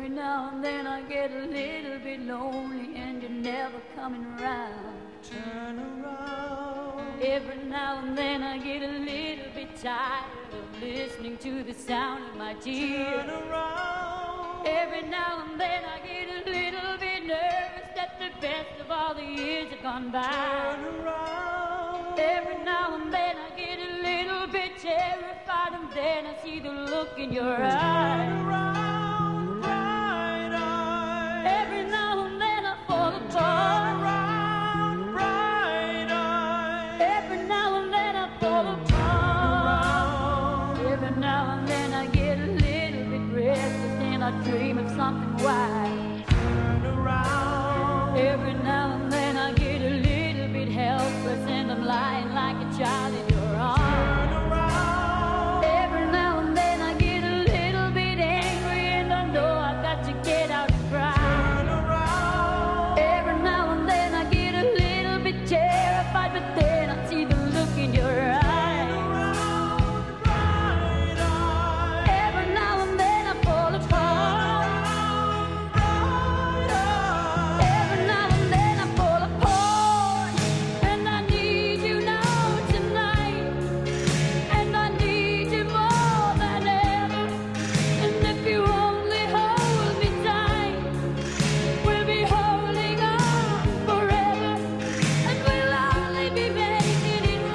Every now and then I get a little bit lonely and you're never coming around. Turn around. Every now and then I get a little bit tired of listening to the sound of my tears. Turn around. Every now and then I get a little bit nervous that the best of all the years have gone by. Turn around. Every now and then I get a little bit terrified, and then I see the look in your eyes. Turn around, bright eyes. Every now and then I fall apart. Turn around, bright eyes. Every now and then I fall apart. Every now and then I get a little bit restless and I dream of something wild.